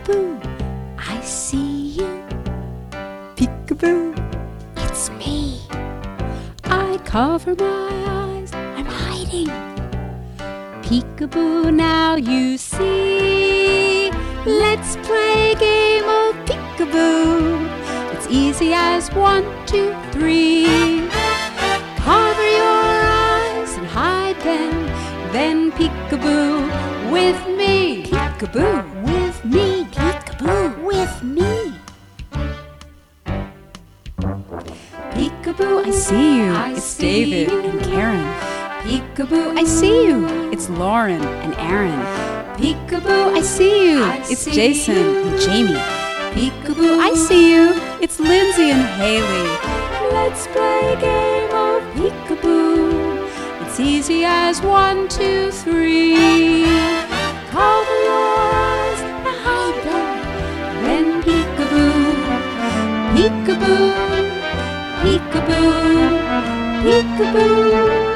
Peekaboo, I see you. Peekaboo, it's me. I cover my eyes, I'm hiding. Peekaboo, now you see. Let's play a game of peekaboo. It's easy as 1, 2, 3. Cover your eyes and hide them. Then peekaboo with me. Peekaboo with me. Peekaboo with me. Peekaboo, I see you. It's David and Karen. Peekaboo, I see you. It's Lauren and Aaron. Peekaboo, I see you. It's Jason and Jamie. Peekaboo, I see you. It's Lindsay and Haley. Let's play a game of peekaboo. It's easy as 1, 2, 3. Cover your eyes and hide them. Then peekaboo, peekaboo, peekaboo, peekaboo.